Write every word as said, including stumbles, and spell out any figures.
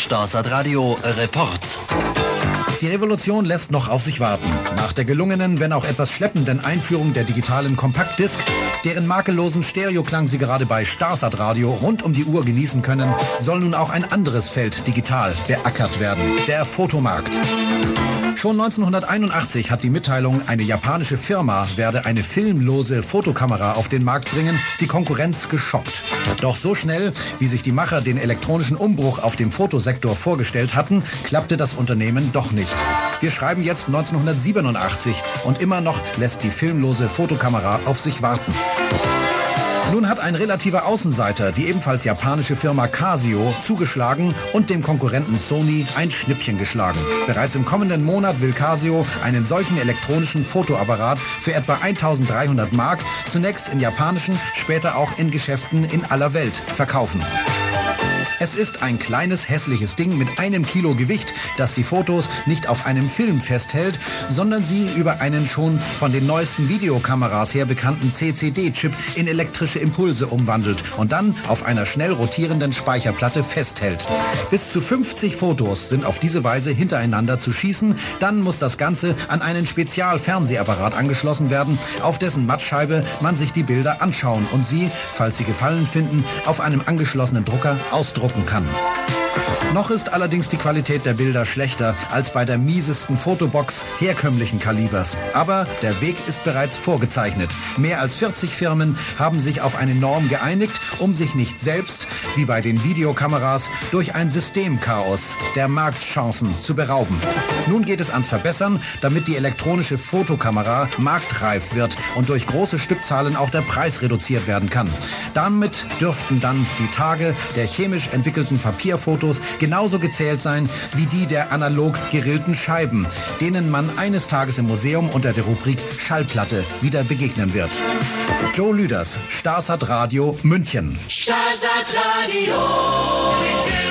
Starsat Radio Report. Die Revolution lässt noch auf sich warten. Nach der gelungenen, wenn auch etwas schleppenden Einführung der digitalen Kompaktdisk, deren makellosen Stereoklang Sie gerade bei Starsat Radio rund um die Uhr genießen können, soll nun auch ein anderes Feld digital beackert werden: der Fotomarkt. Schon neunzehnhunderteinundachtzig hat die Mitteilung, eine japanische Firma werde eine filmlose Fotokamera auf den Markt bringen, die Konkurrenz geschockt. Doch so schnell, wie sich die Macher den elektronischen Umbruch auf dem Fotosektor vorgestellt hatten, klappte das Unternehmen doch nicht. Wir schreiben jetzt neunzehnhundertsiebenundachtzig und immer noch lässt die filmlose Fotokamera auf sich warten. Nun hat ein relativer Außenseiter, die ebenfalls japanische Firma Casio, zugeschlagen und dem Konkurrenten Sony ein Schnippchen geschlagen. Bereits im kommenden Monat will Casio einen solchen elektronischen Fotoapparat für etwa eintausenddreihundert Mark zunächst in japanischen, später auch in Geschäften in aller Welt verkaufen. Es ist ein kleines, hässliches Ding mit einem Kilo Gewicht, das die Fotos nicht auf einem Film festhält, sondern sie über einen schon von den neuesten Videokameras her bekannten C C D-Chip in elektrische Impulse umwandelt und dann auf einer schnell rotierenden Speicherplatte festhält. Bis zu fünfzig Fotos sind auf diese Weise hintereinander zu schießen. Dann muss das Ganze an einen Spezialfernsehapparat angeschlossen werden, auf dessen Mattscheibe man sich die Bilder anschauen und sie, falls sie Gefallen finden, auf einem angeschlossenen Drucker ausdrucken kann. Noch ist allerdings die Qualität der Bilder schlechter als bei der miesesten Fotobox herkömmlichen Kalibers. Aber der Weg ist bereits vorgezeichnet. Mehr als vierzig Firmen haben sich auf eine Norm geeinigt, um sich nicht selbst, wie bei den Videokameras, durch ein Systemchaos der Marktchancen zu berauben. Nun geht es ans Verbessern, damit die elektronische Fotokamera marktreif wird und durch große Stückzahlen auch der Preis reduziert werden kann. Damit dürften dann die Tage der chemisch entwickelten Papierfotos genauso gezählt sein wie die der analog gerillten Scheiben, denen man eines Tages im Museum unter der Rubrik Schallplatte wieder begegnen wird. Joe Lüders, Starsat Radio München. Starsat Radio.